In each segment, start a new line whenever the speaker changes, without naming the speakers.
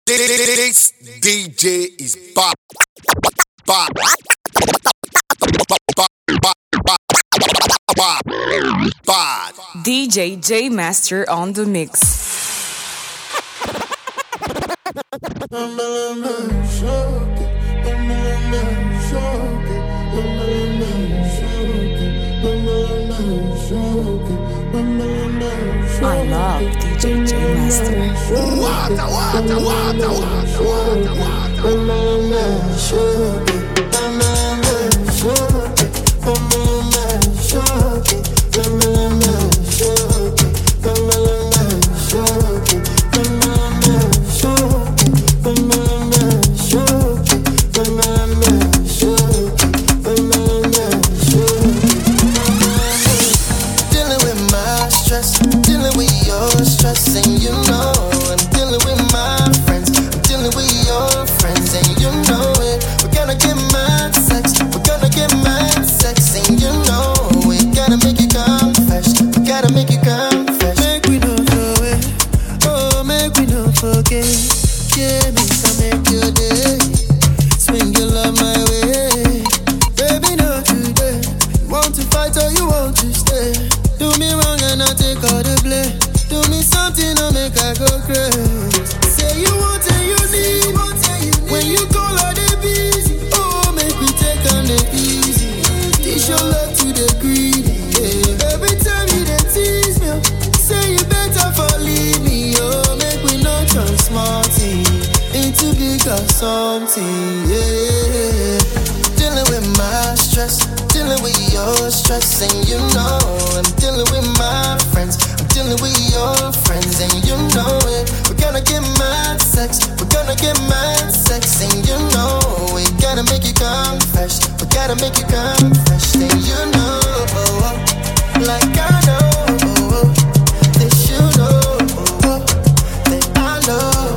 This DJ is Bob. Bob. Bob.
DJ J Master on the mix. I love DJ J Master.
And you know I'm dealing with my friends, I'm dealing with your friends, and you know it. We're gonna get mad sex, we're gonna get mad sex, and you know we gotta make you confess, we gotta make you confess. Make we don't throw it, oh make we don't forget. Yeah, me to make your day, swing your love my way. Baby, not today. You want to fight or you want to stay? Do me wrong and I'll take all the blame. Do me something to make I go crazy. Say you want and you need. When you call her they busy. Oh, make we take on the easy. Teach your love to the greedy. Yeah. Every time you they tease me, say you better for leave me. Oh, make we not turn smarty into bigger something. Yeah. Dealing with my stress, dealing with your stress, and you know I'm dealing with my friends. Dealing with your friends, and you know it. We're gonna get mad sex, we're gonna get mad sex, and you know we gotta make you confess, we gotta make you confess, and you know, like I know, that you know, that I know.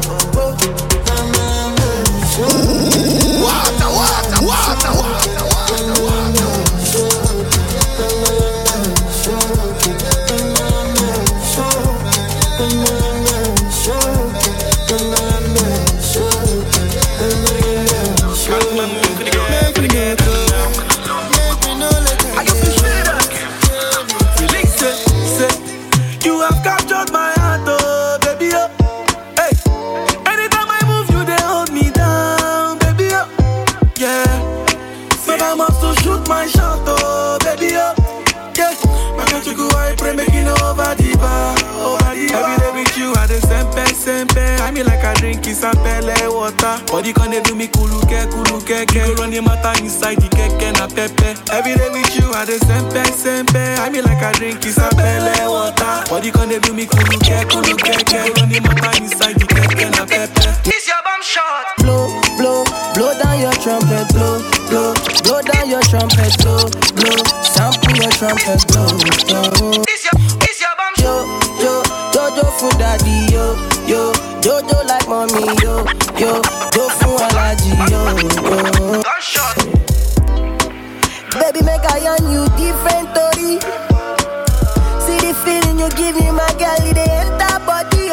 Like I drink is a pele water. Body can do me kuluke. You run the matter inside the keke na pepe. Every day with you I the sempe. I mean like I drink is a pele water. Body can do me kuluke. You run the matter inside the keke na pepe.
This your bomb shot.
Blow down your trumpet, blow down your trumpet, blow, sample your trumpet, blow.
This your bomb shot.
Jojo for daddy, Jojo like mommy, do for allergy,
Gunshot.
Baby, make I on you different story. See the feeling you give me, my girl, it enter body,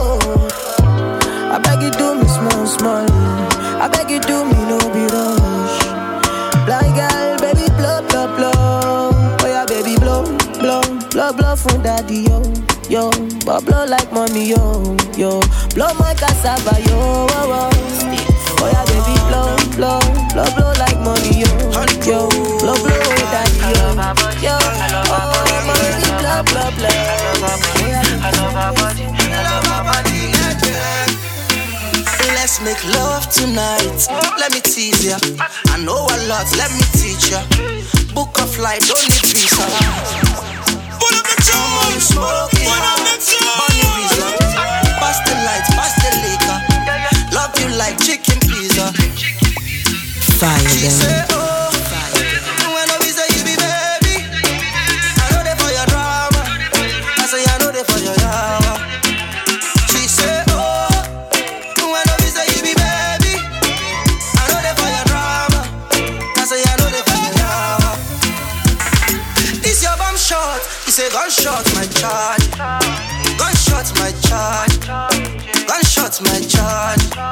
I beg you do me small. I beg you do me no be rush. Blind girl, baby, blow. Oh yeah, baby, blow from daddy, yo, but blow like mommy, yo, blow my cassava, yo. Oh yeah, baby, blow like mommy, yo, blow daddy, yo. Oh, mommy, blow.
I love her body. Let's make love tonight. Let me tease ya. I know a lot, let me teach ya. Book a flight, don't need visa. Pull up the tune, smoking, on your visa. Pass the lights, pass the liquor. Love you like chicken pizza.
Fire,
she say, oh, when I visa you be baby. I know they for your drama. I say I know they for your drama. She say, oh, when I visa you be baby. I know they for your drama. I say I know they for your drama. This your bomb shot. He say gunshot my charge. Gunshot my charge. Gunshot my charge.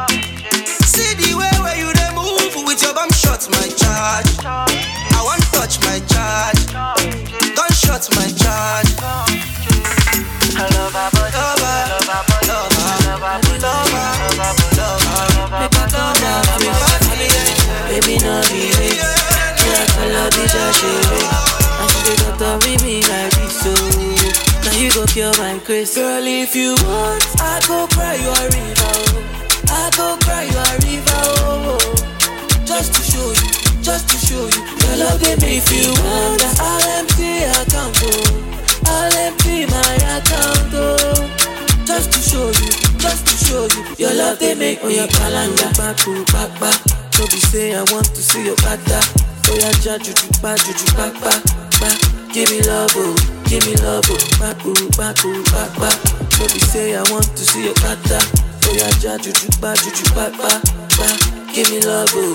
she hates. Yeah, follow bitch, she hates. And she dey doctor with me like this, so now you go cure my grace. Girl, if you want, I go cry you a river, oh. I go cry you a river, oh. Just to show you, your love they make. If you want, I'll empty account, oh. I'll empty my account, oh. Just to show you, your love they make on your calendar. Back to back. So be say I want to see your bada. Oh yeah, juju back. Give me love, oh. Back. So be say I want to see your bada. Oh yeah, juju back. Give me love, oh.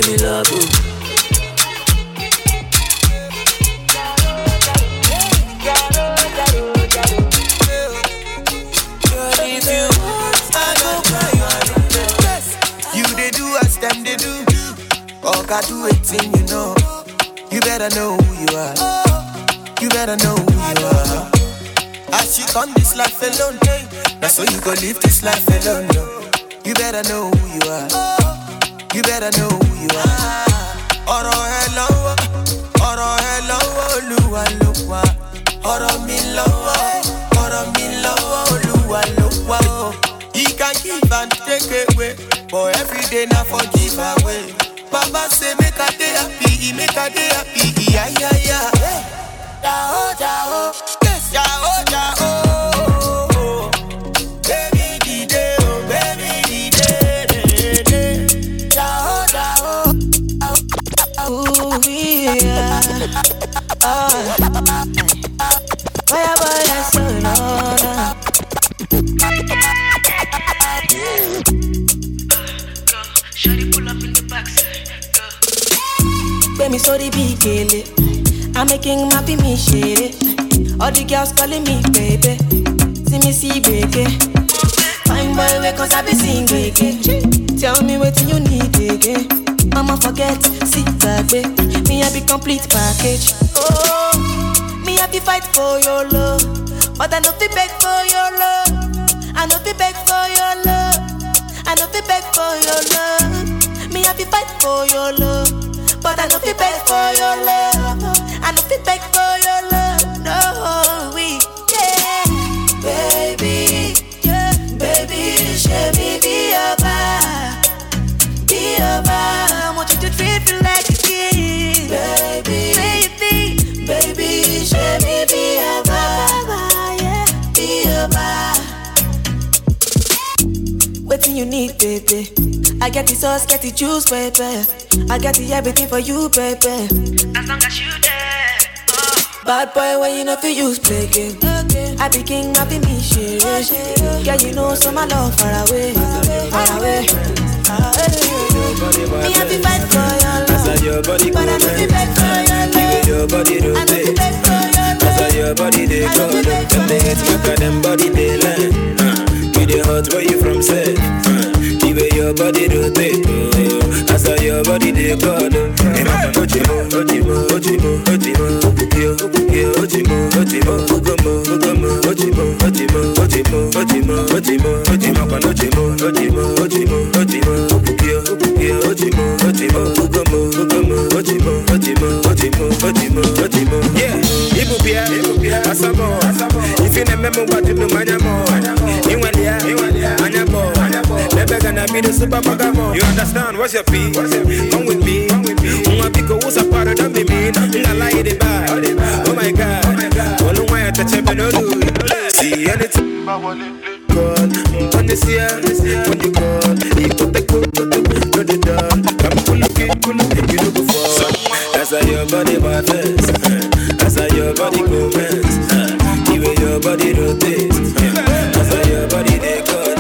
Them they do, all God do it thing, you know. You better know who you are. As you come this life alone, that's so you go live this life alone. No. You better know who you are. Ọ̀rọ̀ ẹ lọ́wọ́, Olúwa ló wà. Ọ̀rọ̀ mi lọ́wọ́, Olúwa ló wà. He can give and take away, but every day now for give away. Baba say make a day happy, yeah. Jao, yes, Jao. Baby dide. Jao.
Ooh, yeah. Fire boy, that's so long.
Shawty pull up in the backside.
Baby, sorry, big girl. I'm making happy me shit. All the girls calling me baby. See baby. Fine boy, wake cause I be sing again. Tell me what you need again. I'ma forget, see baby. Me I be complete package. Oh, me I be fight for your love, but I no be beg for your love. I no be beg for your love. Me I be fight for your love, but I no be beg for your love. I no be beg for your love. No, yeah, baby, show me be your bar. I want you to treat me like a king, baby, show me be your bar, yeah, be your bar. Waiting you need, baby. I get the sauce, get the juice, baby. I got the everything for you, baby.
As long as you there.
Bad boy, when you know for use play game. I be king, I be me shit. Yeah, you know, so my love far away. Me, I be fight for your love, but I don't be beg for your love.
Your body
I don't be beg for your love.
that's your body they go. Them they hate you, cause them body they land. You the hot where you from, say. The way your body rotate, that's how your body they go. If you remember what you do, be the super bagamo. You understand? What's your fee? Come with me. Who's a part of them? Me mean. I lie the bar. Oh my God. All why I touch up and do. See anything? Call. When you see her, when you call, you put the coat to the door. Come pull it, you look for. That's how your body buffers. That's how your body comments. The way your body rotates. That's how your body they call.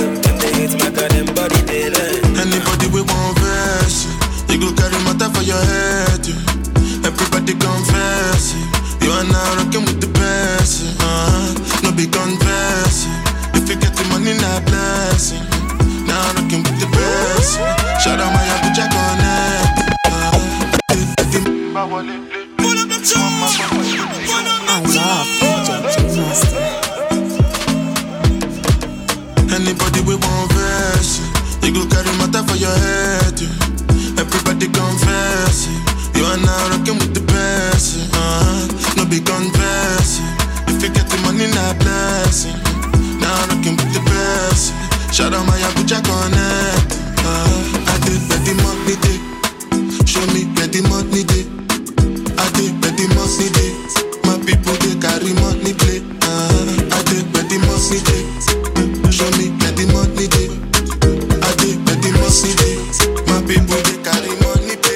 Anybody we want verse, you go carry matter for your head. Everybody confess, you are now rocking with the best. No be confess, if you get the money, not blessing. Now rocking with the best. Shout out my Abuja connect.
I love DJ Master.
Anybody we want verse, you go carry matter for your head. Everybody Everybody confess it. You are now rocking with the best. No be confessing. If you get the money, not blessing. Now rocking with the best. Shout out my Abuja Connect. I did the money day. Show me where the money day. I did where the money day. My people they carry money play. I did where the money day. Show me where the money day. I did where the money day. My people they carry money play.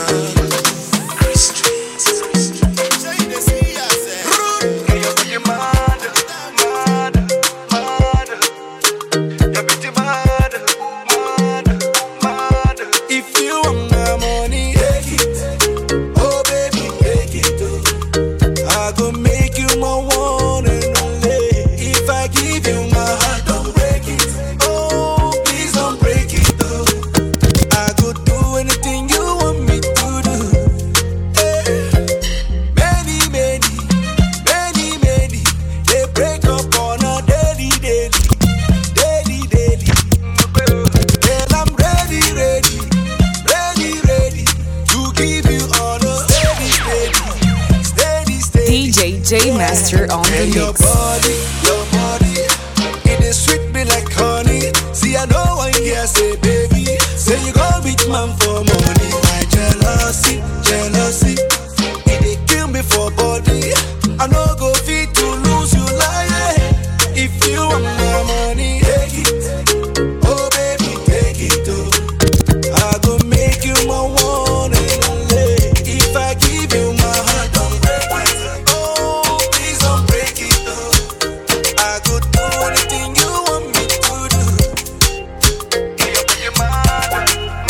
J Master on the
your
mix.
Your body, it is sweet me like honey. See, I know one here say, baby, say you go beat man for money. My jealousy, it dey kill me for body. I no go fit to lose you like if you want my money, take it. Oh baby, take it too. I go make you my one and only. If I give you my heart, don't break it. Oh, please don't break it. I could do anything you want me to do. You're mad.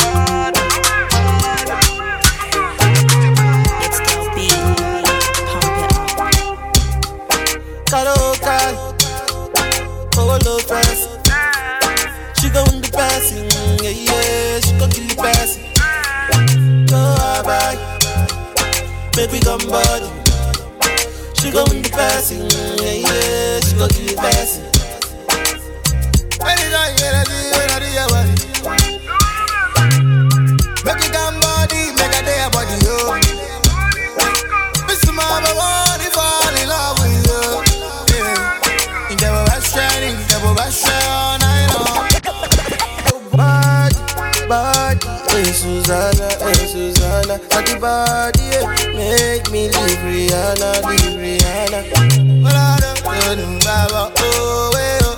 It's the beat. Pump it.
Karaoke, oh low fast. She go in the passing, yeah, she go kill the passing. Go bye, baby come body. She go in the passing, yeah, she go kill the passing. Make it come body, make a day body, yo. Miss Mama, want to fall in love with you. Yeah, in the best shining, all night long. Body, hey Susanna, at the body, yeah. Make me leave Rihanna. Baba, oh,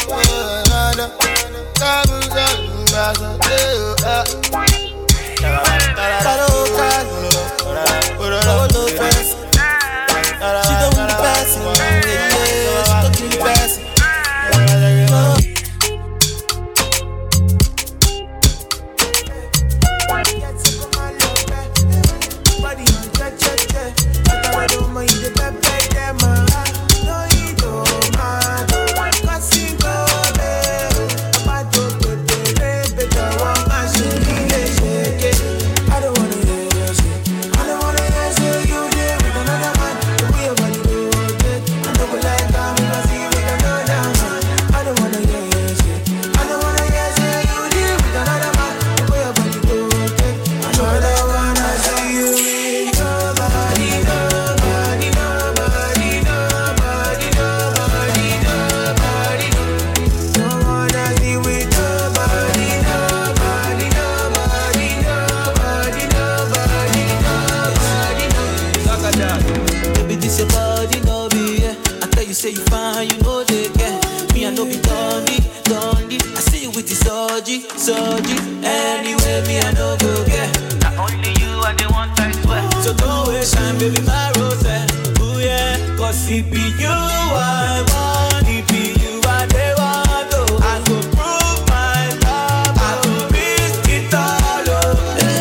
say you fine, you know they get me. I know be dundee. I see you with the soji. Anyway, me I know go get.
Not only you, I the one I swear.
So don't waste time, baby, my rose. Ooh yeah, cause it be you I want, it be you I they want. Oh, I go prove my love, I go risk it all. Oh,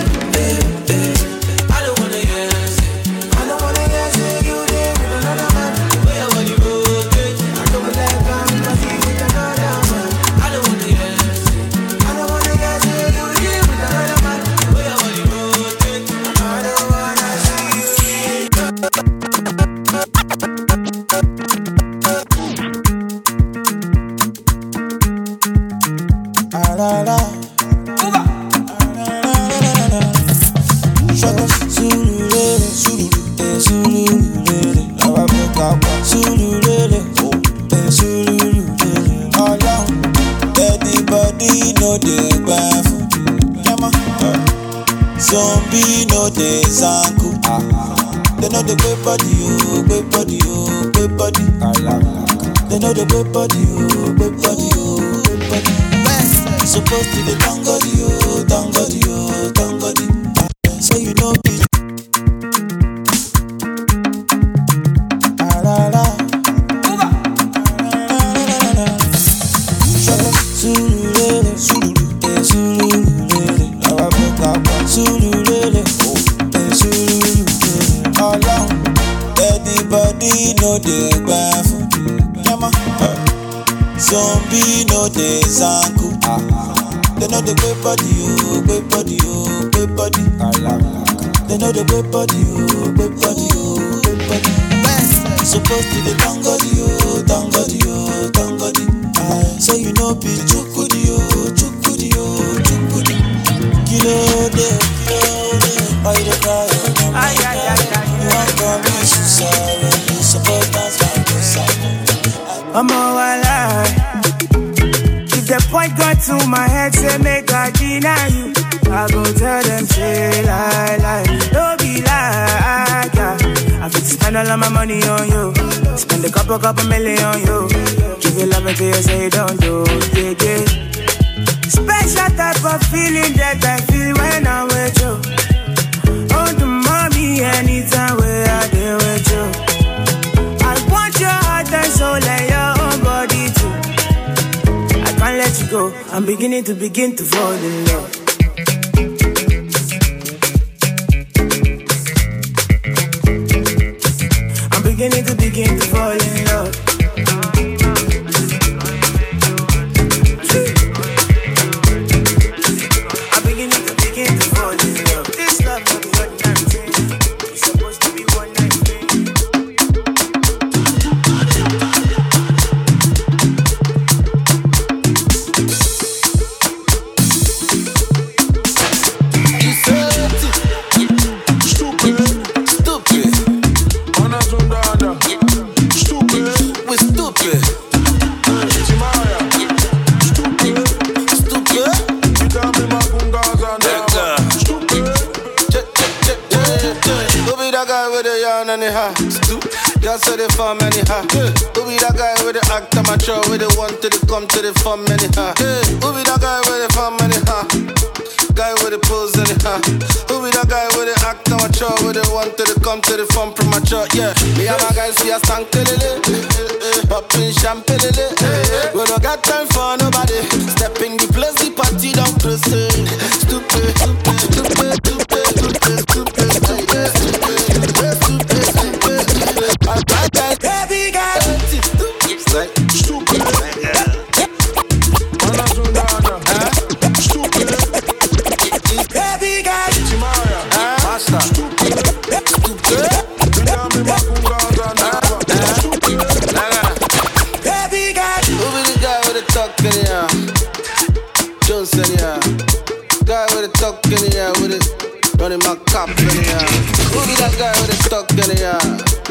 I don't wanna hear say you there with another man. Where I want you go, I don't like I'm not with another man. I don't wanna hear say you there with another man. Where I want you go, I don't wanna see you.
Surulere, surulere, our book up. Surulere, surulere, along. Everybody know the bath. Zombie know the zanku. They know the great body, oh, great body, oh, great body. They know the great body, oh, great body, oh, great body. Supposed to be tangodi, oh, tangodi, oh, tangodi. So you know me. Surulere, surulere, surulere, our book up. Surulere, surulere, along. Everybody know the bath. Zombie know the zanku. They know the great body, oh, great body, oh, great body. They know the great body, oh, great body, oh, great body. Supposed to be tangodi, oh, tangodi, oh, tangodi. So you know be chukudi, oh, chukudi, oh, chukudi. Kilo de, I don't cry. You want to be sorry, you suppose dance like this.
I'm all alive. If the point got to my head, say make I deny you. I go tell them, say lie. Don't be like, yeah. I fit spend all of my money on you. Spend a couple million on you. Give you love until you say don't do, yeah. Special type of feeling that I feel when I'm with you. Oh, the mommy, anytime where I deal with you. I want your heart and soul and your own body too. I can't let you go. I'm beginning to fall in love. I'm beginning to fall in love. I'm beginning to fall in love. This love will be one night thing. It's supposed to be one night thing.
Just so they form anyhow. Who be that guy with the act amateur, with the one to the come to the form anyhow? Who be that guy with the form anyhow? Guy with the pose anyhow. Who be that guy with the act amateur, with the one to the come to the form premature? Yeah, me and my guys we a stank tilly, popping champagne. We don't got time for nobody. Step in the place, the party don't proceed. Stupid, stupid, stupid, stupid, stupid, stupid, stupid, stupid. Baby girl, like stupid. Baby girl, master. Stupid. Baby girl, who be the guy with the talk in here? Johnson, yeah. Guy with the talk in here with it. Running my cop in here. Who be that guy with the talk in here?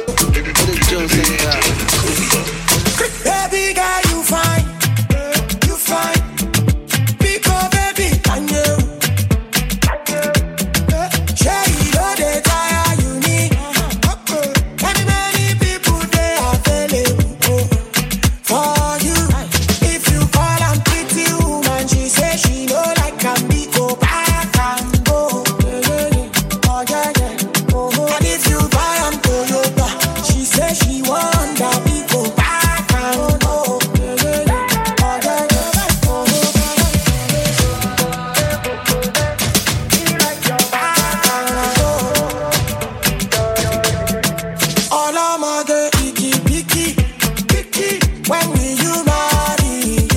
Baby girl, you fine, you fine. Because baby, can you? Share you know the tire you need. Many people they are available for you. If you call and pretty woman, she say she know like can be go back and go. Oh yeah. And if you buy and Toyota, she say she want that we go back and go. All I'm a get icky, picky. When will you marry?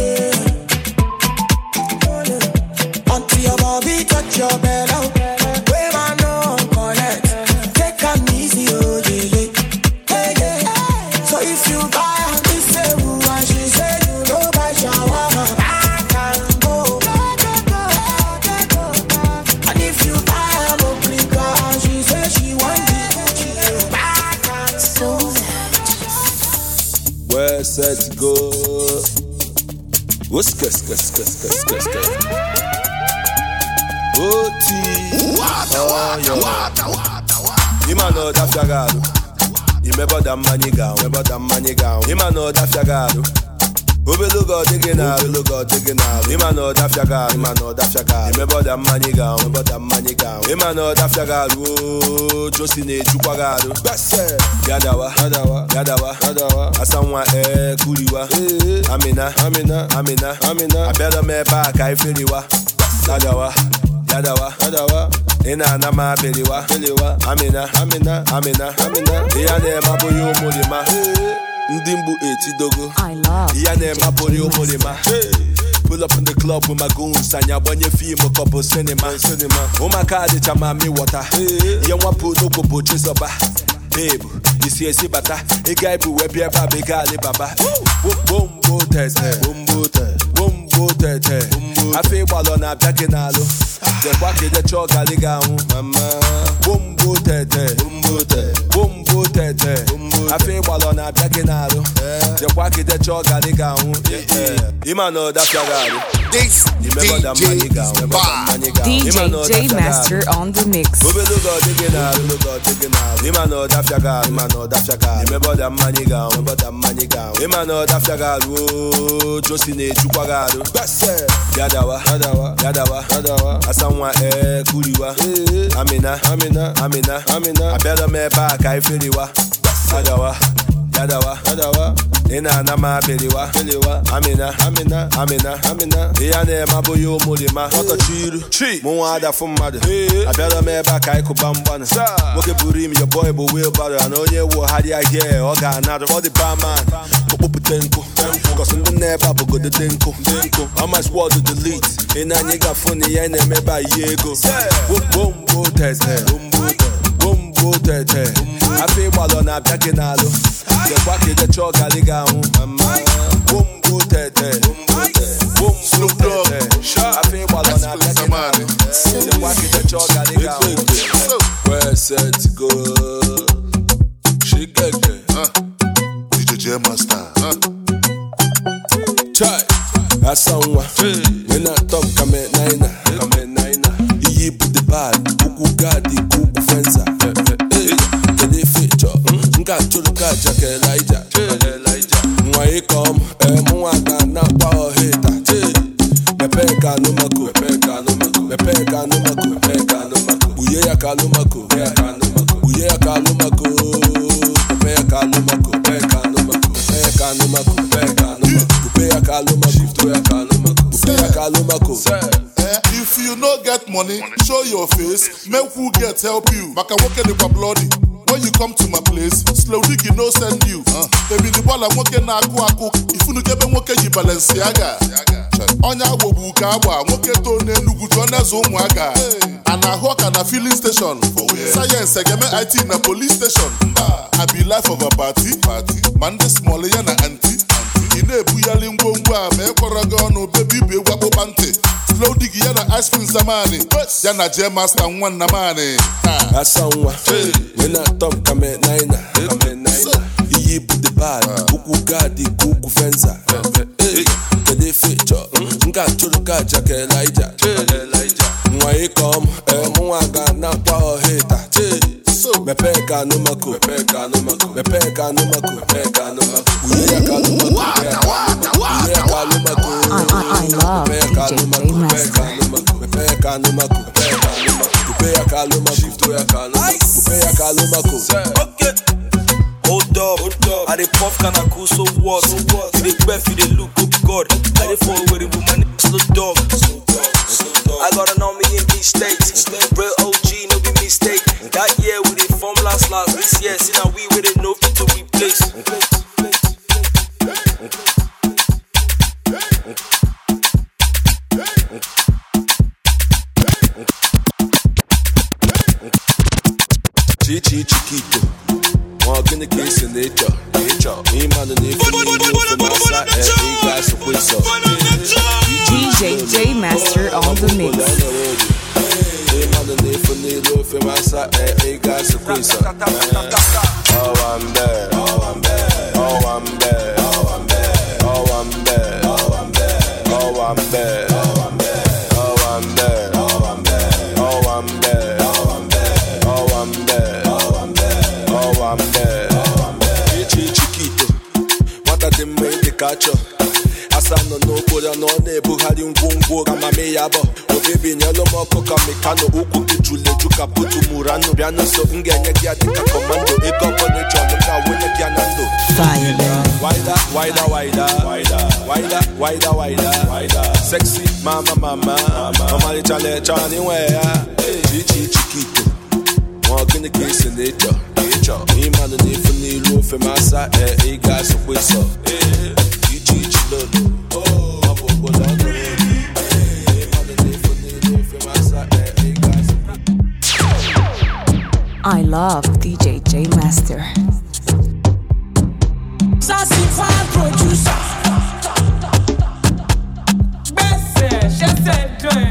Yeah. Until your body touch your belly. Where I know connect. Take an easy, oh yeah. So if you buy and this say who and she say you know by shawarma, back and go. And if you buy a mokrika and she say
set, go. What's cuz. Oti. Imano da fiagado. Imebo da manigao. Imano da fiagado. Obelugo digging out. Imano da fiagado. Imebo da manigao. Imano da fiagado. Josine chukwagado. Yadawa. Asanwa kuriwa. Amina. Abela me ba kai feliwa. Yadawa. Ina na ma beliwa. Amina. Iyane maboyo mulima. Ndimbu etidogo. Iyane maboyo mulima. Pull up in the club with my goons. Sanya bonye film couple cinema. Umaka de chama mi water. Yenwa pu no popo chisoba. Babe, you see a sibata. A guy bu webi eba bega ali baba. Bombo tete. I feel ballon a bakinalo. The quacky the chalk aligamu. Bombo tete. I feel ballon a bakinalo. The quacky the chalk aligamu. Imano da fiagado.
This DJ is bad.
DJ J Master on the mix.
Obelugo digging out. Imano da fiagado. Imebo da manigamu. Imano da fiagado. Josine chukwagado. Yadawa. Asanwa kuriwa. Amina. Abela me ba kai feliwa. Yadawa. Ina na ma beliwa. Amina. Iyane maboyo mulima. Oto chiru. Muada fumade. Abela me ba kai kubambana. Woke burim your boy bo wheelbarrow. And onye wo hadi I hear. Oga another for the barman. Tenko. Cause in the never go the tenko. I might swallow the delete. Ina nigga funny ene me ba yego. Bombo tete. I feel ballon a bakinalo. The quacky the chalk aligamu. Bombo tete. Snoop Dogg. I feel ballon a bakinalo. The quacky the chalk aligamu. Where set go? She get
DJ J Master.
Try. Asanwa. When I talk, come at nine. Iyi put the bad. Kuku gadi, kuku fenza. Kede feature. Nga chuluka jake Elijah. Mwa ikom. Mwa gana kwa heta. Mepeka numako. Uye ya kalumako.
If you no get money, show your face. Make who get help you. Maka woke the bloody. When you come to my place, slow dig you no send you. Baby the ball I woke na aku. If you no get woke you Balenciaga. Onya wobuka awa woke to ne nugu jona zo mwaga. And I hawk and a filling station. Science egeme IT na police station. I be life of a party. Man the small na auntie. Ine buyali ngongwa me kwaraga no baby be wako pante. Slow dig yana ice cream zamani. Yana J Master one na mani.
Asanwa. When I talk come at nine. Iyi put the bad. Kuku gadi kuku fenza. Kede feature. Nga chuluka jake Elijah. Mwa ikom. Mwa gana kwa heta. Mepeka numako. Uye ya kalumako.
I love DJ J Master.
Mepeka numako.
Okay. Hold up. I dey puff can I cool so what? You dey breath, you dey look good God. I dey fall with it with my slow dog. I gotta know me in these states. Real OG, no be mistake. That year we dey form last. This year, see now we with it, no fit to replace.
Chiquito. Walk in the case in nature. Me man and if you from outside, he got some whistle.
DJ J Master on the mix.
Me man and if you from outside, he got some whistle. Oh, I'm bad. Wo kama me yabo O baby nyalo moko kamekano Uku kijule juka putu murano Piano so ngenye kia tika komando Eko kone chono ka wene kia nando
Fire girl.
Wider. Sexy mama. Mama li chale chani wea. Chichi chiquito. Walking the case in nature. Me man the need for need low for massa. Hey guys so quick so. Chichi chilolo. Oh, my boy go down the road. Me man the need for need low for massa. Hey guys so quick.
I love DJ J Master.
Sassy fan producer. Besse, je sais toi.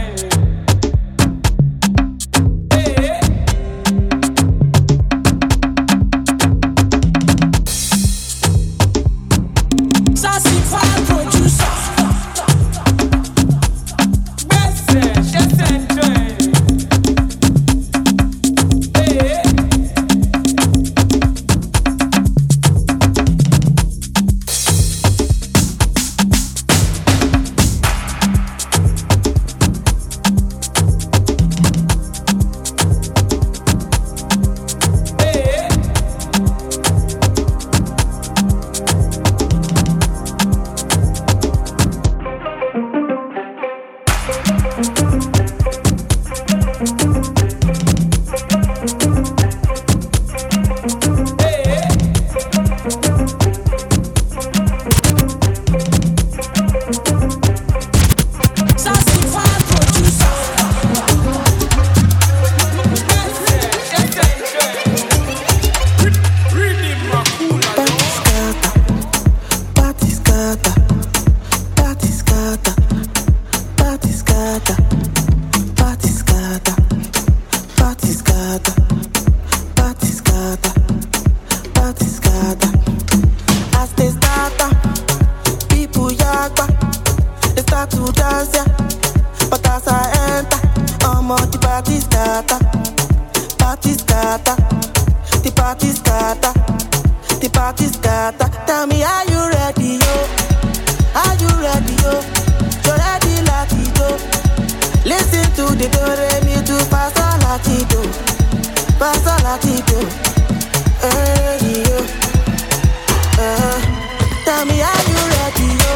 Sassy fan producer. Besse, je sais toi. Tell me, are you ready, yo? Are you ready, yo? You're ready, Latido. Listen to the do, re, mi, do, fa, sol, Latido. Fa, sol, Latido. Hey, yo. Tell me, are you ready, yo?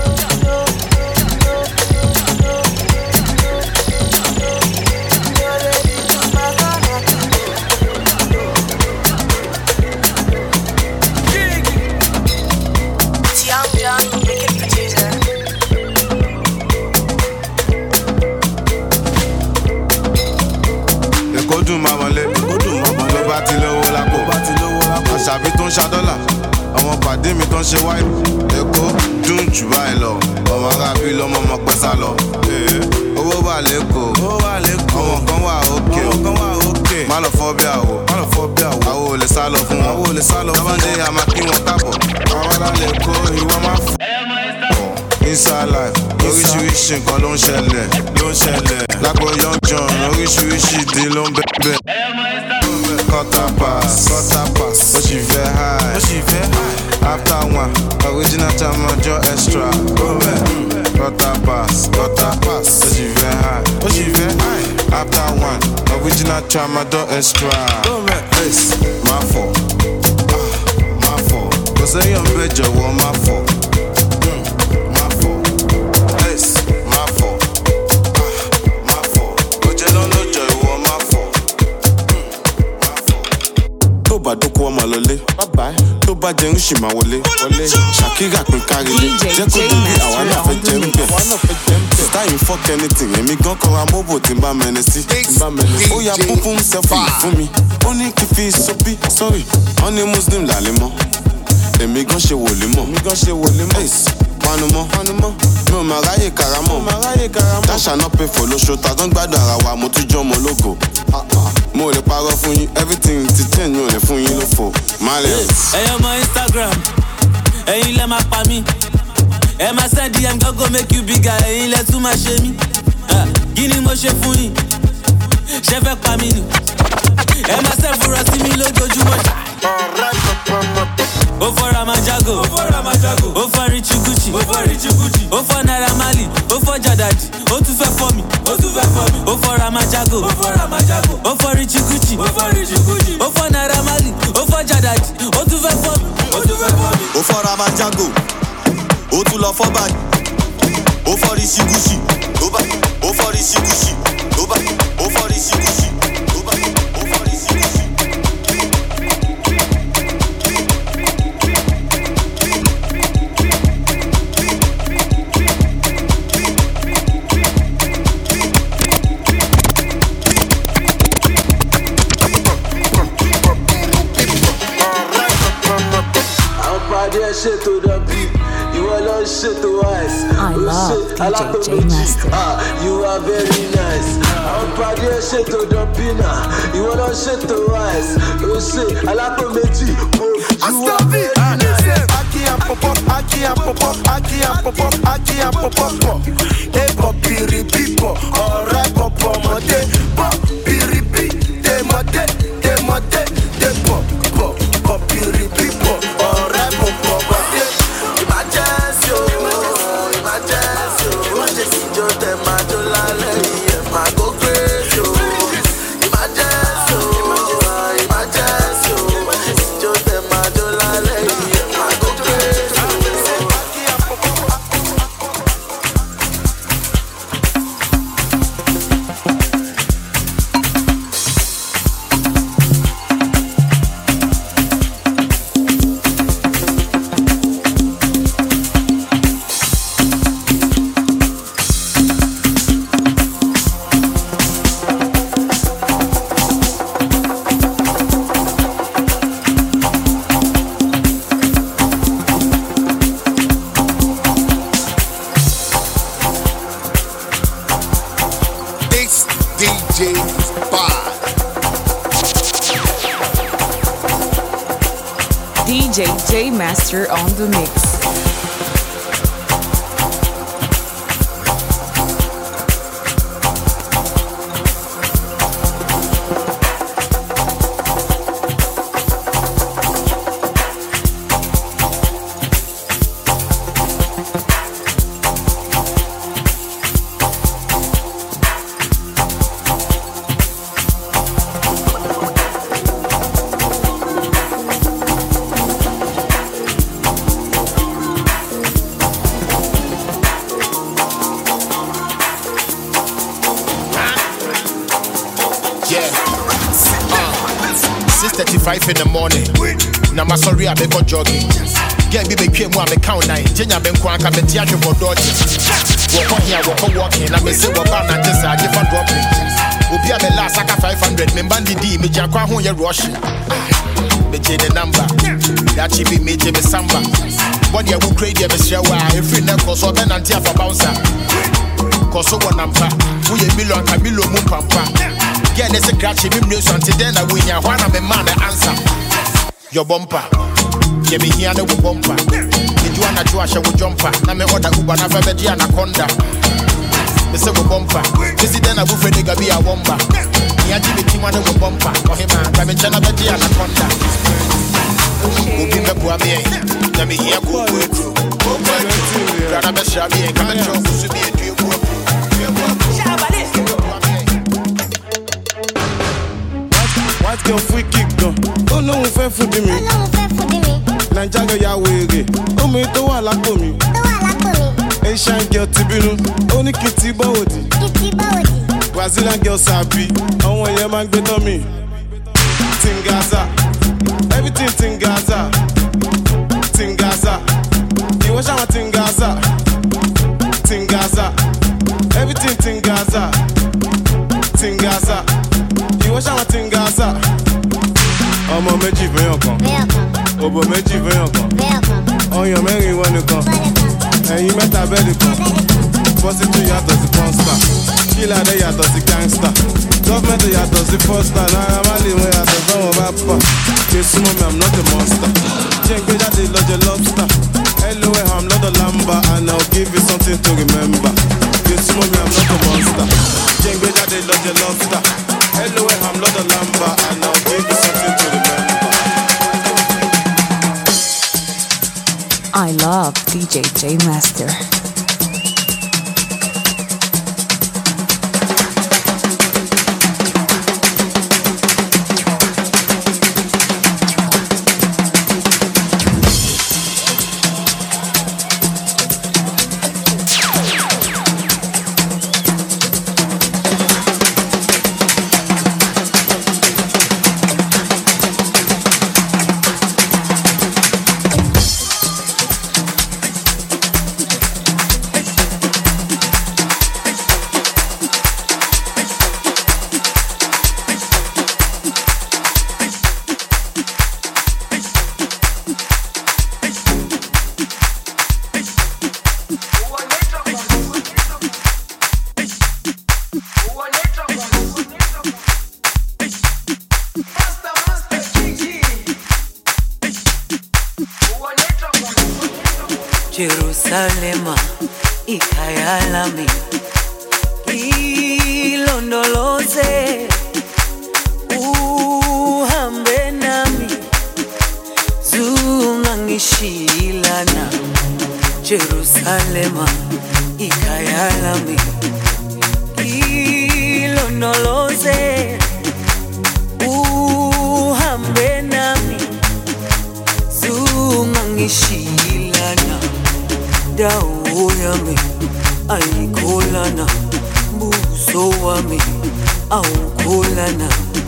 Àṣàbí tó ń ṣàdọ́là, àwọn pàdé mi tó ń ṣe wáìpù. Èkó dùn jù báyìí lọ, ọmọ arábí lọ́mọ ọmọ pẹ́ sá lọ. Owó wà lẹ́kọ̀ọ́, ọmọ kan wà òkè. Má lọ fọ́ bí àwọ̀, àwọ̀ ò lè sá lọ fún wọn. Tábàndé a máa kí wọn káàbọ̀, àwọn ará lẹ́kọ̀ọ́ ìwọ máa fọ́. Inside life, oríṣiríṣi nǹkan ló ń ṣẹlẹ̀. Lágbo Young John, oríṣiríṣi ìdí ló ń bẹ̀bẹ̀. Quarter pass, ó sì fẹ́ high. After one, original time ọjọ́ extra. Quarter pass, ó sì fẹ́ high. After one, original time ọjọ́ extra. Má fọ̀, kò sẹ́yìn bẹ́ẹ̀ jọ̀wọ́ má fọ̀. Bàdókò ọmọ lọlé, tó bá jẹun ṣì máa wọlé. Ṣàkírà pín kárílé, jẹ́ kó dúbí àwa náà fẹ́ jẹ́ ń bẹ̀. Sítáyìn fuck anything, èmi gan kọra mọ́bò tí ń bá mẹ́ni sí. Ó ya púpún selfie fún mi, ó ní kí fi sọ́bí, sorry, wọ́n ní Muslim làlẹ́ mọ́. Èmi gan ṣe wòlé mọ́. Panumọ́, mi ò máa ráyè karamọ́. Dáṣà náà pay for lóṣù, tàgán gbádùn ara wa, mo tún jọ́ ọmọ ológo. Mo lè parọ́ fún yín, everything ti change, mi ò lè fún yín lófo.
Ẹyọ mọ Instagram, ẹ̀yin lẹ máa pa mí. Ẹ máa send DM go make you bigger, ẹ̀yin lẹ tún máa ṣe mí. Kí ni mo ṣe fún yín? Ṣé fẹ́ pa mí ni? Ẹ máa ṣẹ́fúnra sí mi lójoojúmọ́. O for Ramajago, O for Richie Gucci, O for Naira Marley, O for Jadadi, O to fair for me, O for Ramajago, O for Richie Gucci, O for Naira Marley, O for Jadadi, O to fair for me,
O for Ramajago, O to love for bad, O for Richie Gucci, O for Richie Gucci, O for Richie Gucci.
Shit to the beat, you alone shit to us.
I love DJ J Master.
You are very nice. I'm proud of shit to the pina. You alone shit to us. You say, I like to meet you. You are very nice. Aki and pop up, Aki and pop up, Aki and pop up, Aki and pop up. Hey, pop, piri, pipo. Alright, pop, mode. Pop, piri, pi. De mode, de mode, de pop, pop, pop, piri, pipo. Alright, pop.
DJ J Master on the mix.
In the morning, now my sorry I go jogging. Get me became one count nine. Jenya ben kwanka betiaje for dodge. Walk on here, walking. I may say what about and just a different dropping. Obi a me last aka 500. Me bandi di me jakwa ho ye rush. Me je the number. That she be me je me samba. What you will create me share wa every na cause oben anti afa bouncer. Cause so one number. Who ye million ka million mu pampa. Get this a catch him news until then I win ya one of the man answer. Your bumper. Get me here no bumper. Did you wanna Joshua with jumper? Na me order Uber na Fabeji Anaconda. Me say we bumper. This is then I will for nigga be a womba. Here Jimmy Team one with bumper. For him man, I mention Fabeji Anaconda. Ubi me bua me. Na me here go through. Brother be shabi come and show to be a deal.
White girl free kick though. Oh no, we fair food me. Nigeria ya wege. Oh me to wa la komi. Asian girl tibinu. Only kitty body. Brazilian girl sabi. I want your man get on me. Tingaza. Everything Tingaza. Tingaza. You watch out Tingaza. Tingaza. Everything Tingaza. Tingaza. You watch out Tingaza. Ọmọ méjì fẹ́yàn kan. Òbò méjì fẹ́yàn kan. Ọyàn mẹ́rin wọ́n nìkan. Ẹ̀yin mẹ́ta bẹ́ẹ̀lì kan. Pọ́sítù yàtọ̀ sí pọ́nstà. Kílàdé yàtọ̀ sí gángstà. Gọ́fmẹ̀ntì yàtọ̀ sí fọ́stà. Náírà má lè wọ́n yàtọ̀ sọ́wọ́n bá pà. Kì í súnmọ́ mi, I'm not a monster. Jẹ́ ń gbé jáde lọ́jọ́ lobster. LOL, I'm not a lamba. And I'll give you something to remember. Kì í súnmọ́ mi, I'm not a monster. Jẹ́ ń gbé jáde lọ́jọ́ lobster. LOL, I'm not a lamba. And I'll give you something to remember.
DJ J Master.
Jerusalema ikayalami ilondoloze uhambe nami zungangishilana Jerusalema ikayalami ilondoloze uhambe nami zungangishilana dawo yami ayikholana buso wami awukholana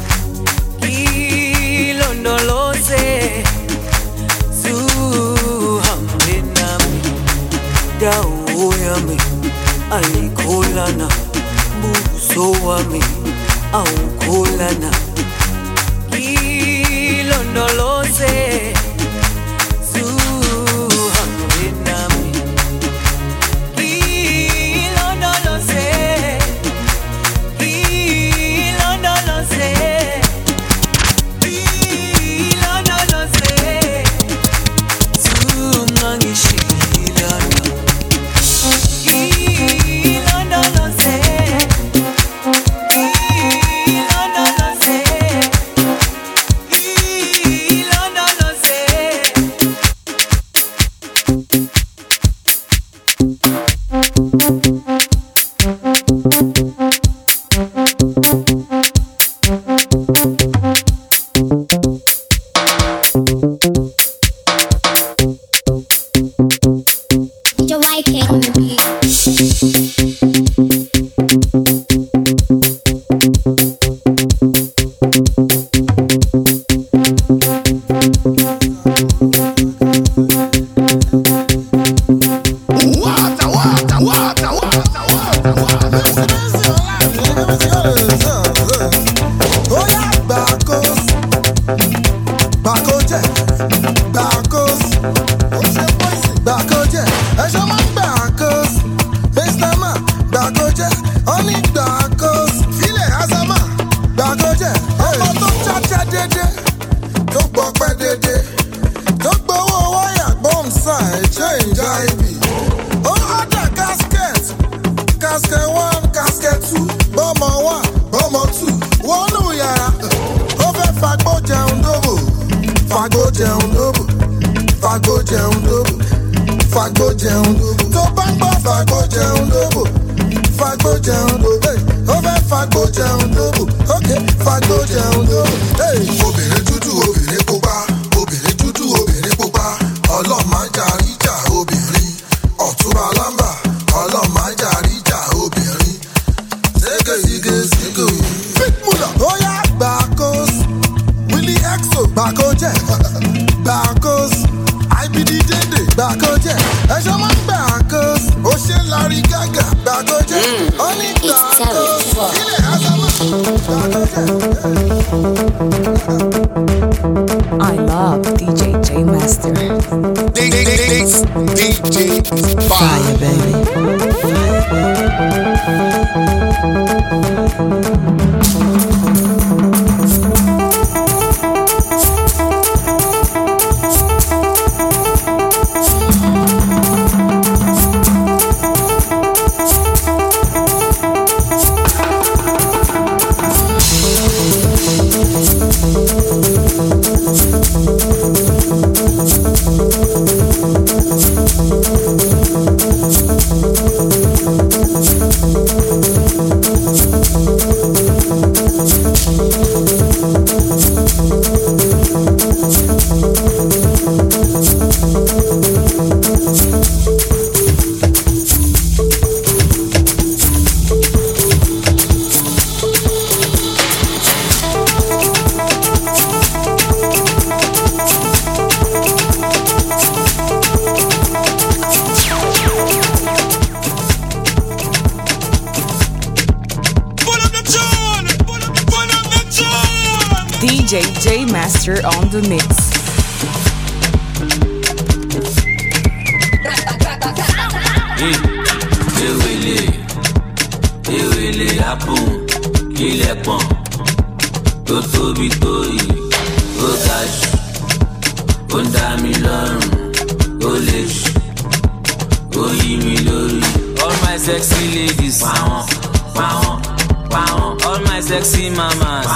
ilondoloze zuhambe nami dawo yami ayikholana buso wami awukholana ilondoloze
It's
DJ J Master on the mix.
Ewele apun, ilẹ̀ pọ̀n, tó tóbi tó yìí, ó ga jù, ó ń dá mi lọ́rùn, ó lè jù, ó yí mi lórí. All my sexy ladies, pàwọn. All my sexy mamas,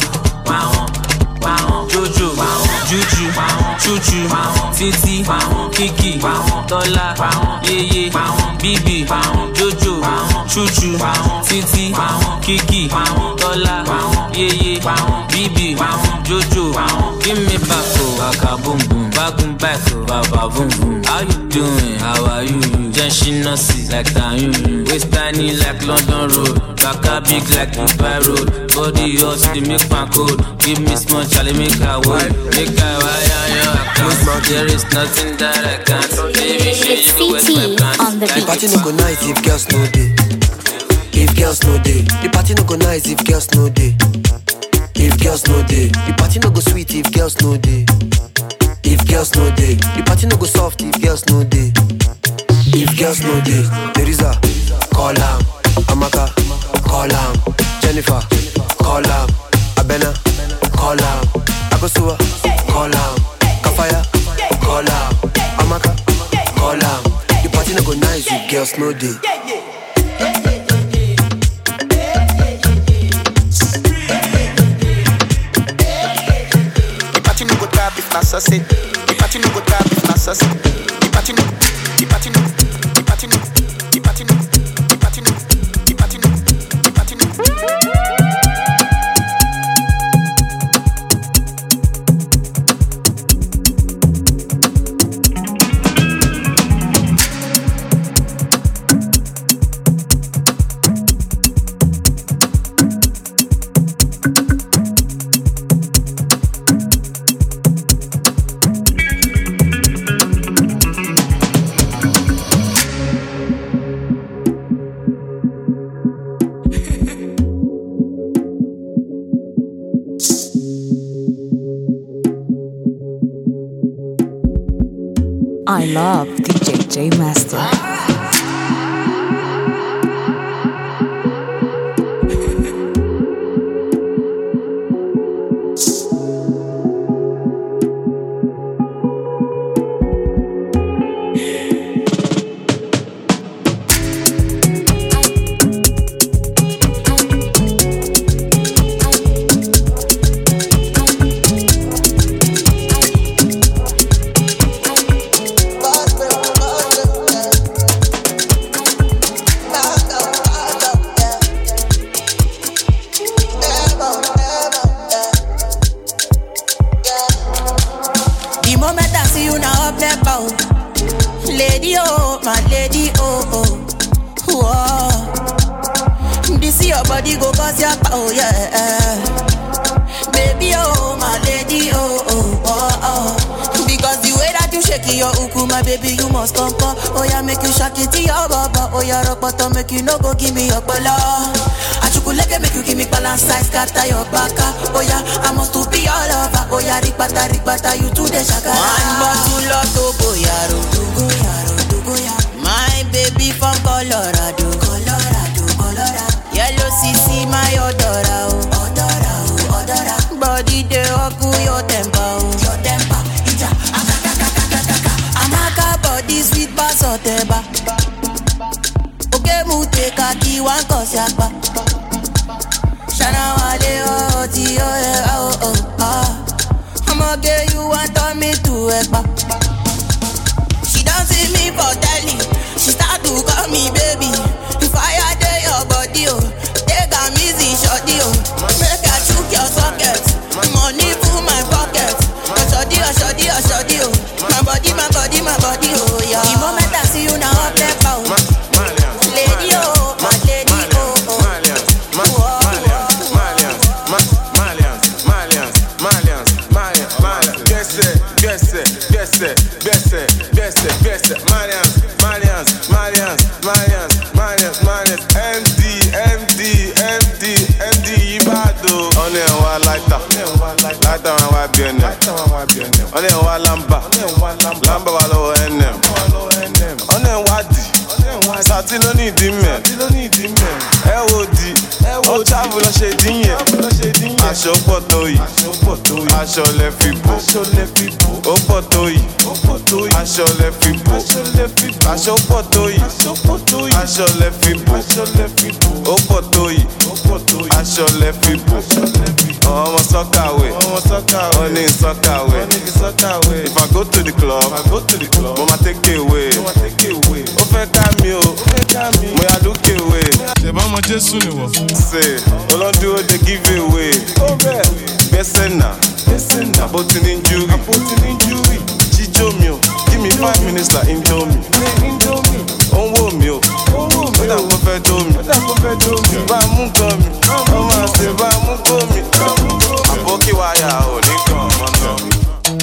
pàwọn. Jojo, Juju, Chuchu, Titi, Kiki, Tola, Yeye, Bibi, Jojo, Chuchu, Titi, Kiki, Tola, Yeye, Bibi, Jojo. Give me back, baka boom boom, bagum back, baba boom boom. How you doing? How are you? Jenshi Nasi like Tanyun, waist tiny like London Road, baka big like Dubai Road. Body hot, they make my code. Give me small Charlie, make a word, make a wire your account. There is nothing that I can't. Baby, shit, you go with my plans.
The party no go nice if girls no day. If girls no day, the party no go nice if girls no day. If girls no day, the party no go sweet if girls no day. If girls no day, the party no go soft if girls no day. If girls no day, Teresa, call am, Amaka, call am, Jennifer, call am, Abena, call am, Akosua, call am, Kafaya, call am, Amaka, call am. The party no go nice if girls no day.
If not sassy, the party no go tap if not sassy. The party no, the party no, the party no, the party no, the party no, the party no, the party no.
I love DJ J Master.
You no go give me your bala. Achukuleke make you give me balance size, scatter your baka. Oh yeah, I must to be all over. Oh yeah, rikbata, you to the shaka. One bottle of Togo yaro, Togo yaro, Togo yaro. My baby from Colorado, Colorado. Yellow CC my odora, odora. Body de oku your temper, Ija, Amaka body sweet bass oteba. Muteka ki wan kosiapa Shana wale oh ti oh I'ma get you want on me to ekpa. She don't see me for telly. She start to call me baby. If I dey your body oh, take am easy shorty oh. Make I chook your socket. Money full my pocket. Shorty oh. My body oh yeah. The moment I see you now up there power. Lady oh, my lady oh.
MD Ibado. On
Only one lighter, lighter and white BNM. Only one lamba, lamba walo NM. Only one D, Sati no need him. LOD, o travel lo ṣe dín yẹn. Aṣọ pọ̀ tó yìí, aṣọ lẹ fi bò. Ó pọ̀ tó yìí, aṣọ lẹ fi bò. Aṣọ pọ̀ tó yìí, aṣọ lẹ fi bò. Ó pọ̀ tó yìí, aṣọ lẹ fi bò. Ọmọ sọ́kàwé, ó ní sọ́kàwé. If I go to the club, mo ma take away. Ó fẹ́ ká mi o, mo yà lókè away.
Ṣèbá ọmọ Jésù ni wọ̀.
Ṣé olódúró dey give away? Gbẹ́sẹ̀ náà, àbótí ní injury. Jíjó mi o, give me 5 minutes like Indomie. Ó ń wò mí o, ó dà kó fẹ́ dó mi. Bá a mú gan mi, ó máa ṣe bá a mú kó mi. Àbókí wáyà ò ní kàn mọ́ náà.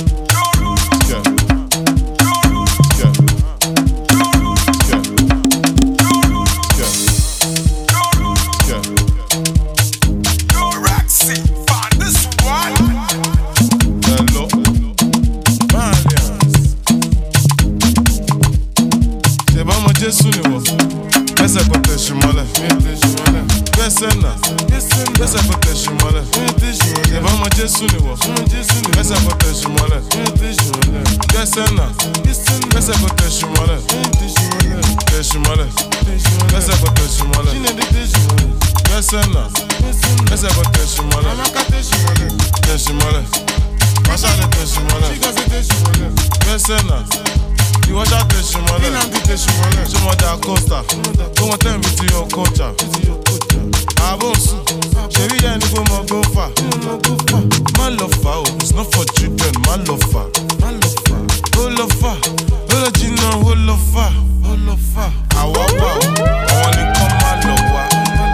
Jésù ni wọ̀, gbẹ́sẹ̀ kò tẹ̀sí mọ́lẹ̀. Gbẹ́sẹ̀ náà, gbẹ́sẹ̀ kò tẹ̀sí mọ́lẹ̀. Ṣèbá ọmọ Jésù ni wọ̀, gbẹ́sẹ̀ kò tẹ̀sí mọ́lẹ̀. Gbẹ́sẹ̀ náà, gbẹ́sẹ̀ kò tẹ̀sí mọ́lẹ̀. Tẹ̀sí mọ́lẹ̀, gbẹ́sẹ̀ kò tẹ̀sí mọ́lẹ̀. Gbẹ́sẹ̀ náà, gbẹ́sẹ̀ kò tẹ̀sí mọ́lẹ̀. Tẹ̀sí mọ́lẹ̀, pàṣẹ lè tẹ̀sí mọ́lẹ̀. Gbẹ́sẹ̀ náà. You watch out this shimole, Shimoda Costa. Come on, tell me to your culture. Abonsu, Sherry and go more go far. My love for it's not for children, my love for. Who love for? Who love you know? Who love for? I walk out, I want to come my love.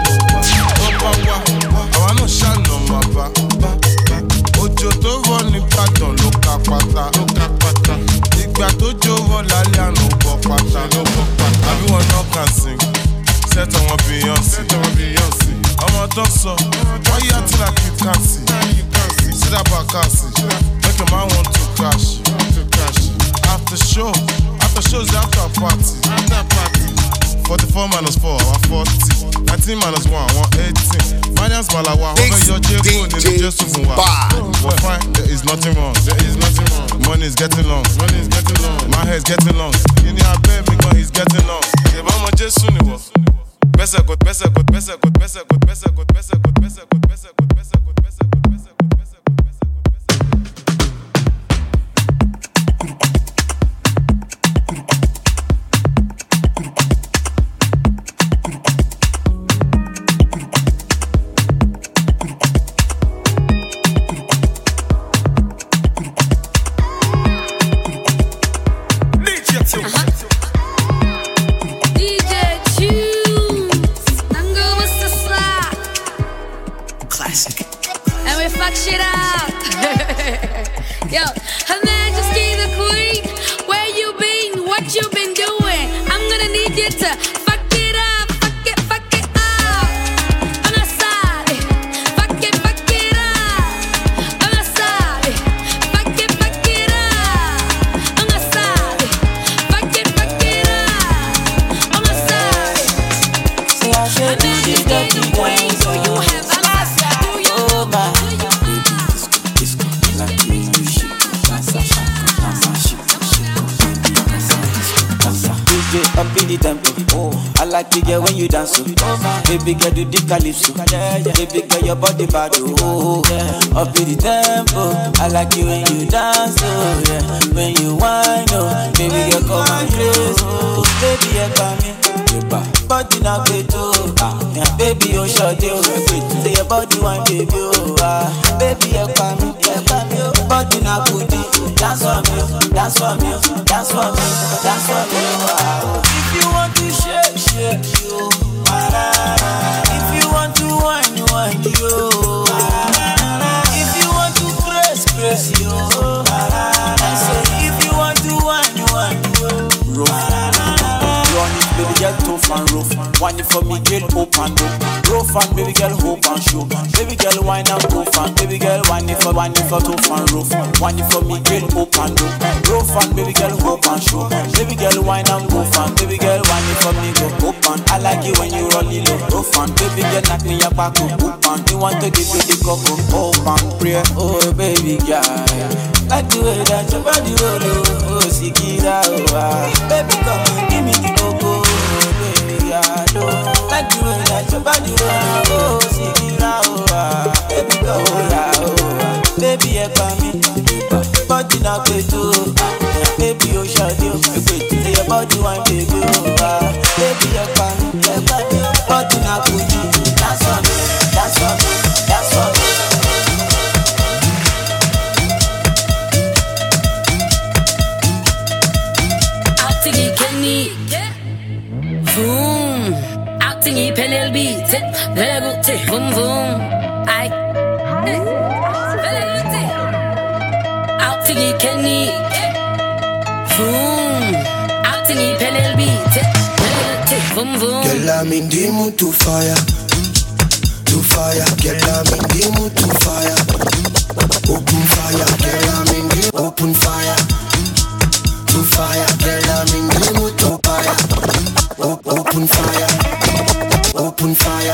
I want no shine on my back. Ojo to run the pattern, look pata. Ìgbà tó jówó lálẹ́ àná bọ̀ pátá. Àbí wọn náà kàn sing. Sẹ́tọ̀ wọn Beyonce. Ọmọ tó sọ, wọ́n yá tí la kì í kàn sí. Sídà Bàkàsì, make a man want to crash. After show is the after party. 44 minus 4, our 40. 19 minus 1, 118. Finance Malawa, over your J-Phone in the Jesu fún wa. We're fine, there is nothing wrong. Money is getting long. My hair is getting long. Kini abẹ́ mi gan is getting long. Ṣèbá ọmọ Jésù ni wọ̀. Gbẹ́sẹ̀ kò.
Like you get when you dance, baby girl do the calypso. Baby girl your body bad, oh yeah. Up in the tempo, I like you when you dance, oh yeah. When you whine, oh baby girl come and crazy, oh baby you come in, body na beto, yeah baby you short you, say your body wine baby, oh baby you come in, body na booty, dance for me, dance for me, dance for me, dance for me, oh. If you want to shake you, if you want to whine you, if you want to press you, I say if you want to whine you, rough, run it baby get tough and rough. Wine it for me, girl, open up. Go fan, baby girl, hope and show. Baby girl, wine and go fan. Baby girl, wine it for tough and rough. Wine it for me, girl, open up. Go fan, baby girl, hope and show. Baby girl, wine and go fan. Baby girl, wine it for me, go open. I like it when you roll it low. Go fan, baby girl, knock me your back up. Open, you want to give you the cup up. Open, pray, oh baby girl. Like the way that your body roll, oh Sikira, oh baby come on, give me the coco, baby girl. Like the way that your body roll, oh Sikira, oh baby come on, baby help me, body na peto, baby oh shawty, your body wine baby, baby help me, body na peto, dance for me, dance for me, dance for me.
Boom, acting y penel beat, belle beauté, boom boom, aïe, belle beauté, acting y Kenny, boom, acting y penel beat, belle beauté, boom boom.
Girl, I'm in the mood to fire, girl, I'm in the mood to fire, open fire, girl, I'm in the open fire, to fire, girl, I'm in the mood to fire. Open fire, open fire.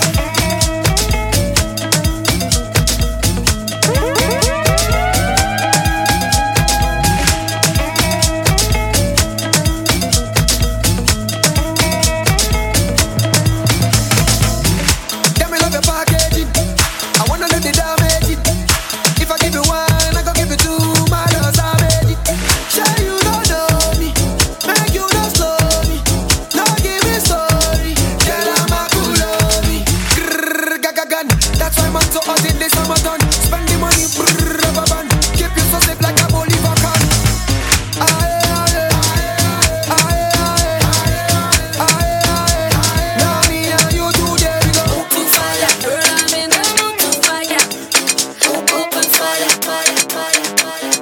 Damn, me love your packaging. I wanna let the damage it. If I give you one, I go give you two. My love savage it. Sure you don't know me, make you don't slow me. No give me story, girl I'm a cool lobby. Grrr, gagagan. That's why man so hot in the summertime. Spend the money, brrr, rubber band. Keep you so safe like a Bolivar can. Aye, aye, aye, aye, aye, aye. Now me and you today we go open fire.
Girl, I'm in the mood to fire. Open fire, fire, fire, fire,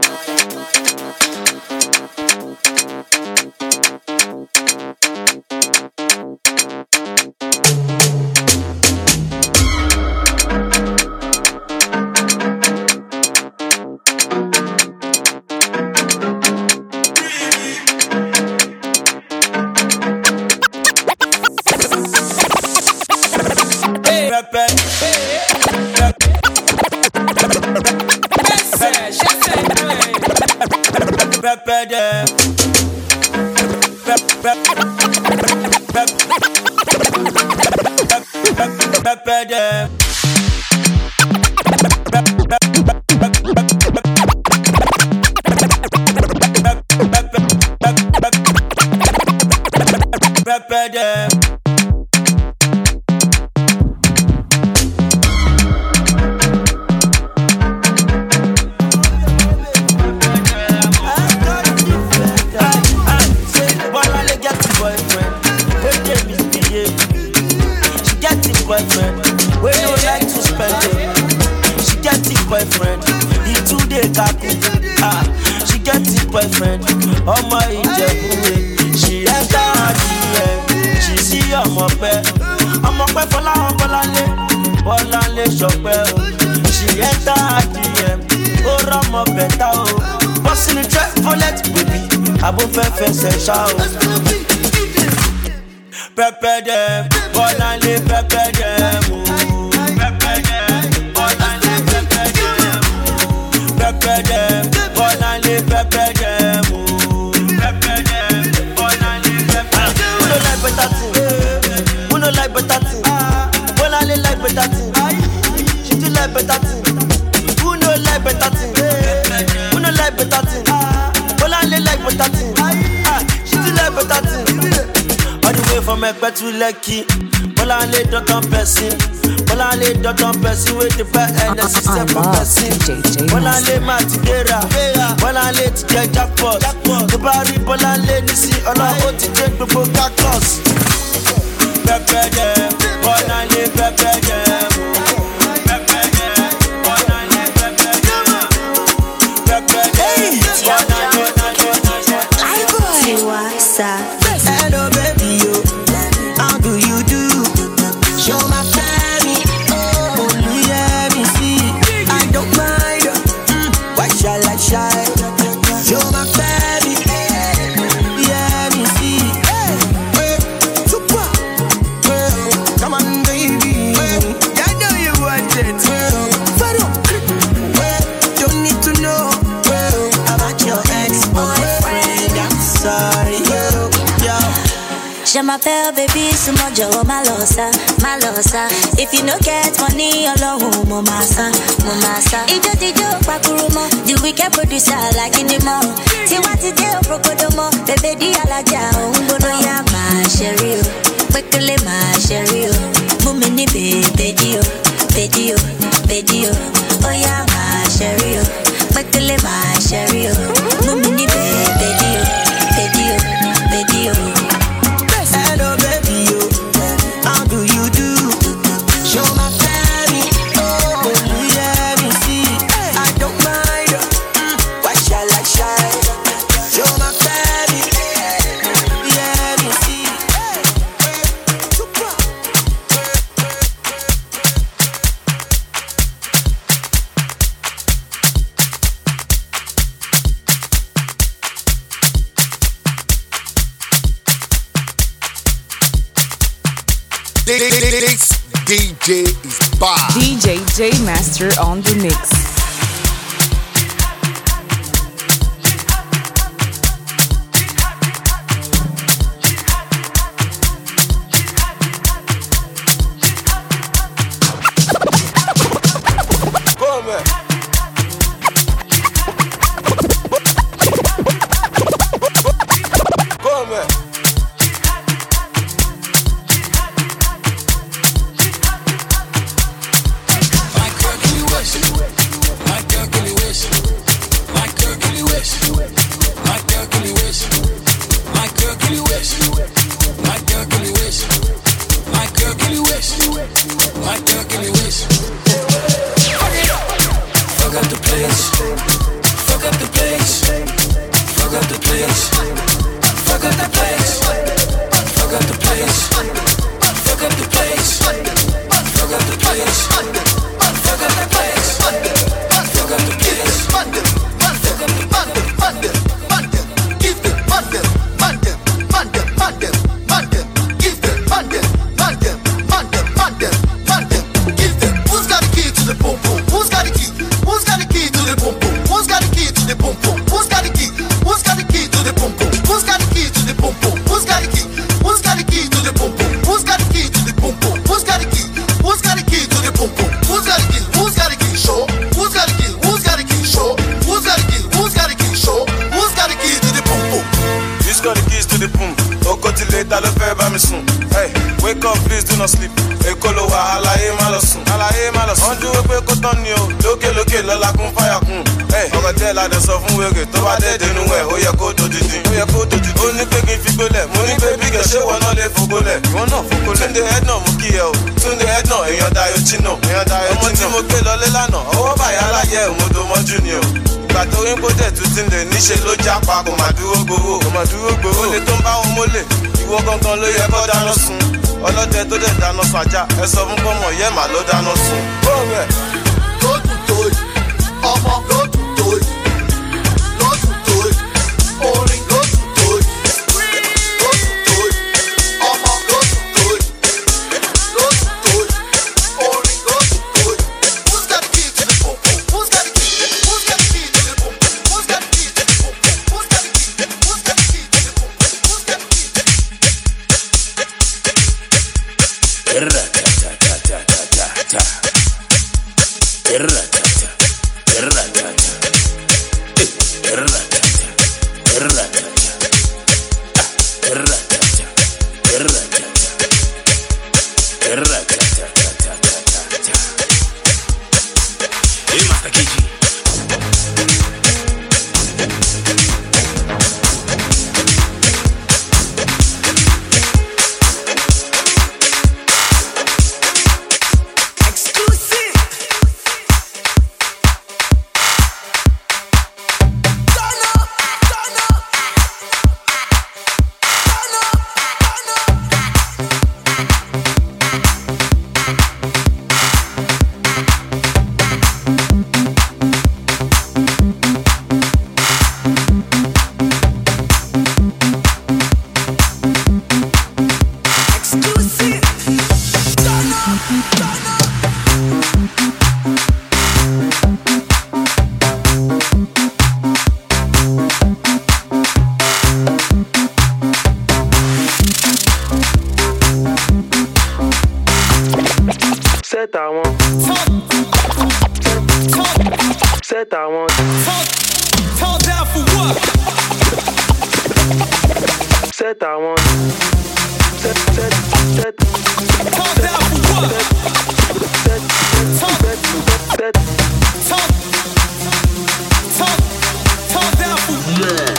Prepare them, Bolale, prepare them. Prepare them, Bolale, prepare them. Prepare them, Bolale, prepare them. Prepare them, Bolale, prepare them. Who don't like better thing? Who don't like better thing? Bolale like better thing. She do like better thing. Who don't like better thing? Who don't like better thing? Bolale like better thing. She do like better thing. All the way from Ekpe to Lekki, Bolale don't person. Bolale don't person with the bad energy step from person. Bolale Matidera, Bolale to get jackpot. The body Bolale Nisi, all I want to take before cactus. Prepare them, Bolale prepare them. Prepare them, Bolale prepare them. Prepare them, Bolale.
Hello baby, yo. How do you do?
my bell, baby, so much of my lossa. If you no get money, alone, mama. Ijo tijo pakurumo, the wicked producer like in the mall. See what it is, prokodomo, baby di alaja, ungono ya ma sherry, quickly ma sherry, mumini baby oh ya ma sherry, quickly ma sherry, mumini baby.
Hello baby, how do you do? Show my family, oh let me see. I don't mind, why shall I shine? Show my family, let me see.
This DJ is bad.
DJ J Master on the mix.
Níṣe ló jápa kò máa dúró gbowó olè tó ń bá wọn mólè ìwọ gangan ló yẹ kó dáná sun ọlọ́dẹ tó dẹ̀ dáná sun ajá ẹ sọ fún pọ́nmọ̀ yẹ́ màá ló dáná sun.
Lótú tóyì ọmọ lótú tóyì orin lótú tóyì ọmọ lótú tóyì orin lótú tóyì. Who's got the key to the pump? Who's got the key? Who's got the key to the pump? Who's got the key to the pump? Who's got the key? Who's got the key to the pump? Who's got the key to
Set I want. Tall down for what? Set I want. Set. Tall down for what? Set. Tall down for yeah.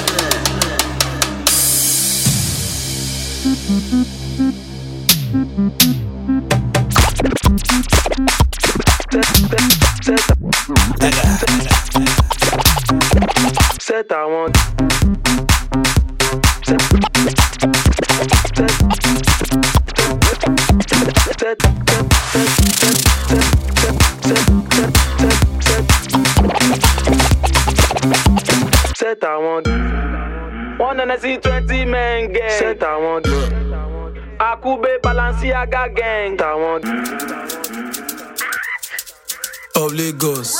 Set I want. Set I want. One and I see 20 men gang. Set I want. Akube Balenciaga gang. I want.
Of Lagos.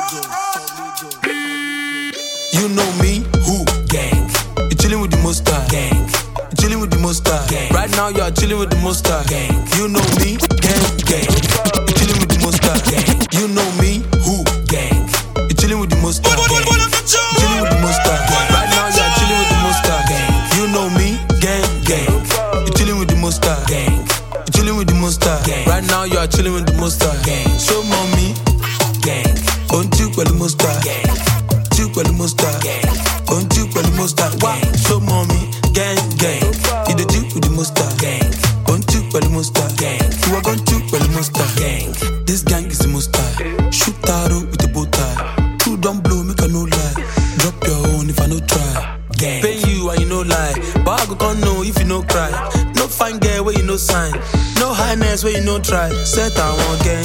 You know me, who? Gang. You chillin' with the Mustard. Gang. You chillin' with the Mustard. Gang. Right now you are chillin' with the Mustard. Gang. You know me, gang. You chillin' with the Mustard. Gang. You know me, who? Gang. You chillin' with the Mustard. Gang. You chillin' with the Mustard. Right now you are chillin' with the Mustard. Gang. You know me, gang. You chillin' with the Mustard. Gang. You chillin' with the Mustard. Right now you are chillin' with the Mustard. Gang. Show mommy, gang. On tu with the Mustard. Gang. Tu with the Mustard. Gang. On tu with the Mustard. Wow. Show mommy, gang. You the duke with the Mustard. Gang. On tu with the Mustard. Gang. You are going to with the Mustard. Gang. This gang is the Mustard. Shoot arrow with the bow tie. True don't blow, make a no lie. Drop your own if I no try. Gang. Pay you and you no lie. But I go can't know if you no cry. No fine girl where you no sign. No highness where you no try. Set I want gang.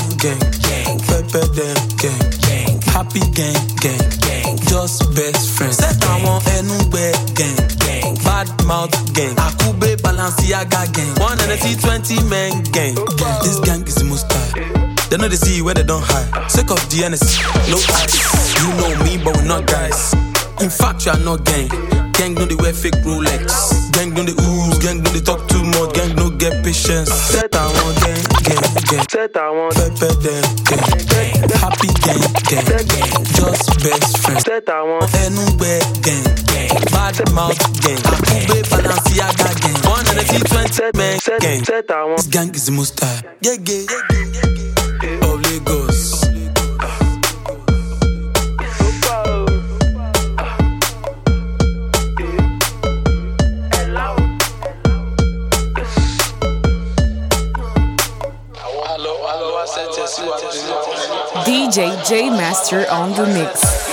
Pepper them gang. Happy gang. Just best friends. Set I want anywhere gang. Bad mouth gang. Akube Balenciaga gang. 1 and a T20 men gang. This gang is the most tight. They know they see you where they don't hide. Sake of the NS, no eyes. You know me, but we're not guys. In fact, you are not gang. Gang know they wear fake Rolex. Gang know they ooze. Gang know they talk too much. Gang no get patience. Set I want gang. Set I want pepper them gang. Happy gang. Just best friends. Set I want anywhere gang. Bad mouth gang. Akube Balenciaga gang. 1 and a T20 men gang. Set I want. This gang is the most tight. Yeah. Of Lagos.
DJ J Master on the mix.